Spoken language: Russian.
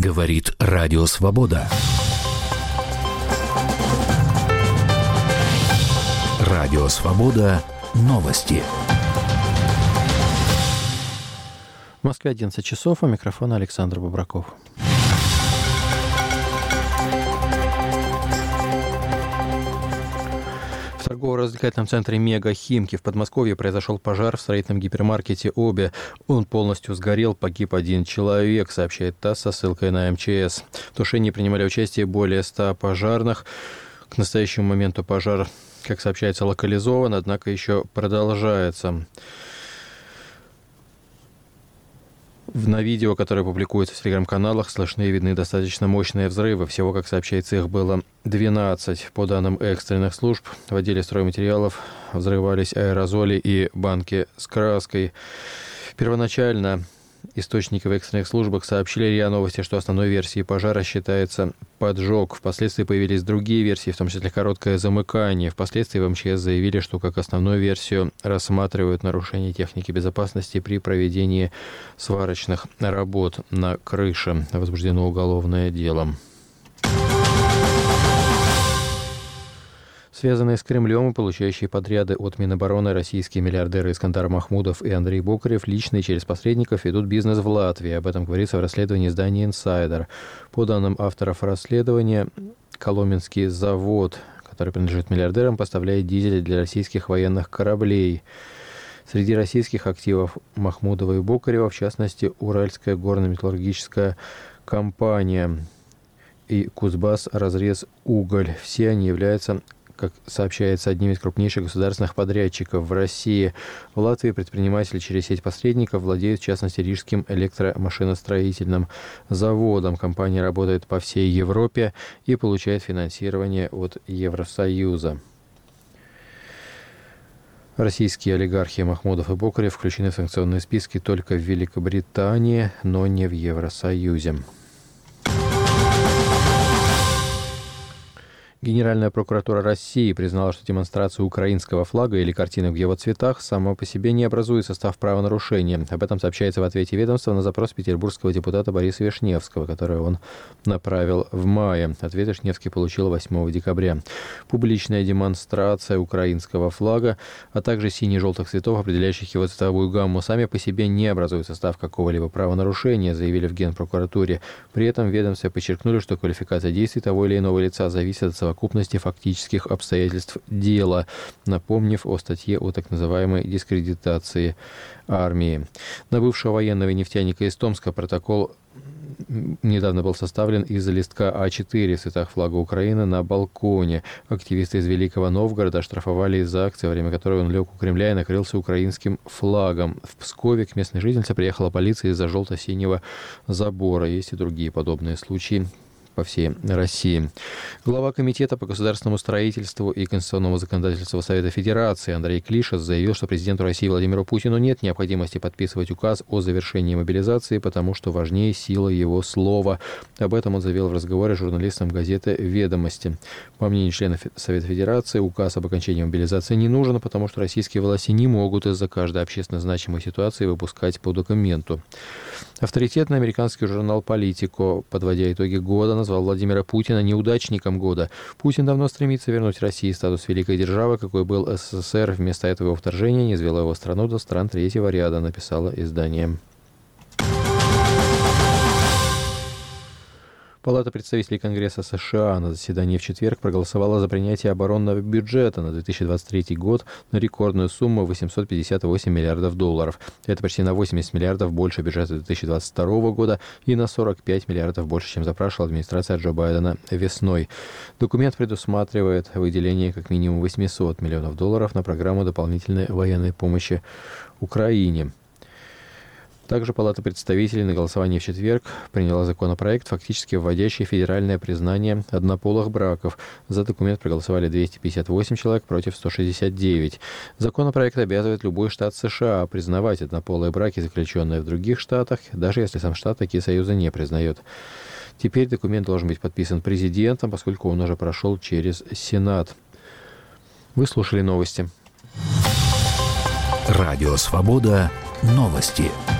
Говорит Радио Свобода. Радио Свобода. Новости. В Москве 11 часов. У микрофона Александр Бобраков. В торгово-развлекательном центре «Мега Химки» в Подмосковье произошел пожар в строительном гипермаркете «Обе». Он полностью сгорел, погиб один человек, сообщает ТАСС со ссылкой на МЧС. В тушении принимали участие более 100 пожарных. К настоящему моменту пожар, как сообщается, локализован, однако еще продолжается. На видео, которое публикуется в телеграм-каналах, слышны и видны достаточно мощные взрывы. Всего, как сообщается, их было 12. По данным экстренных служб, в отделе стройматериалов взрывались аэрозоли и банки с краской. Первоначально источники в экстренных службах сообщили РИА Новости, что основной версией пожара считается поджог. Впоследствии появились другие версии, в том числе короткое замыкание. Впоследствии в МЧС заявили, что как основную версию рассматривают нарушение техники безопасности при проведении сварочных работ на крыше. Возбуждено уголовное дело. Связанные с Кремлем и получающие подряды от Минобороны российские миллиардеры Искандар Махмудов и Андрей Бокарев лично и через посредников ведут бизнес в Латвии. Об этом говорится в расследовании издания «Инсайдер». По данным авторов расследования, Коломенский завод, который принадлежит миллиардерам, поставляет дизель для российских военных кораблей. Среди российских активов Махмудова и Бокарева, в частности, Уральская горно-металлургическая компания и Кузбасс разрез уголь. Все они являются, как сообщается, одним из крупнейших государственных подрядчиков в России. В Латвии предприниматели через сеть посредников владеют, в частности, Рижским электромашиностроительным заводом. Компания работает по всей Европе и получает финансирование от Евросоюза. Российские олигархи Махмудов и Бокарев включены в санкционные списки только в Великобритании, но не в Евросоюзе. Генеральная прокуратура России признала, что демонстрация украинского флага или картинок в его цветах сама по себе не образует состав правонарушения. Об этом сообщается в ответе ведомства на запрос петербургского депутата Бориса Вишневского, который он направил в мае. Ответ Вишневский получил 8 декабря. Публичная демонстрация украинского флага, а также сине-желтых цветов, определяющих его цветовую гамму, сами по себе не образуют состав какого-либо правонарушения, заявили в Генпрокуратуре. При этом в ведомстве подчеркнули, что квалификация действий того или иного лица зависит от совокупности фактических обстоятельств дела, напомнив о статье о так называемой дискредитации армии. На бывшего военного нефтяника из Томска протокол недавно был составлен из листка А4 в цветах флага Украины на балконе. Активисты из Великого Новгорода оштрафовали из-за акции, во время которой он лег у Кремля и накрылся украинским флагом. В Пскове к местной жительнице приехала полиция из-за желто-синего забора. Есть и другие подобные случаи по всей России. Глава Комитета по государственному строительству и конституционному законодательству Совета Федерации Андрей Клишес заявил, что президенту России Владимиру Путину нет необходимости подписывать указ о завершении мобилизации, потому что важнее сила его слова. Об этом он заявил в разговоре с журналистом газеты «Ведомости». По мнению членов Совета Федерации, указ об окончании мобилизации не нужен, потому что российские власти не могут из-за каждой общественно значимой ситуации выпускать по документу. Авторитетный американский журнал «Политико», подводя итоги года, назвал Владимира Путина неудачником года. Путин давно стремится вернуть России статус великой державы, какой был СССР. Вместо этого его вторжение низвело его страну до стран третьего ряда, написало издание. Палата представителей Конгресса США на заседании в четверг проголосовала за принятие оборонного бюджета на 2023 год на рекордную сумму $858 миллиардов. Это почти на 80 миллиардов больше бюджета 2022 года и на 45 миллиардов больше, чем запрашивала администрация Джо Байдена весной. Документ предусматривает выделение как минимум $800 миллионов на программу дополнительной военной помощи Украине. Также Палата представителей на голосовании в четверг приняла законопроект, фактически вводящий федеральное признание однополых браков. За документ проголосовали 258 человек против 169. Законопроект обязывает любой штат США признавать однополые браки, заключенные в других штатах, даже если сам штат такие союзы не признает. Теперь документ должен быть подписан президентом, поскольку он уже прошел через Сенат. Вы слушали новости. Радио «Свобода». Новости.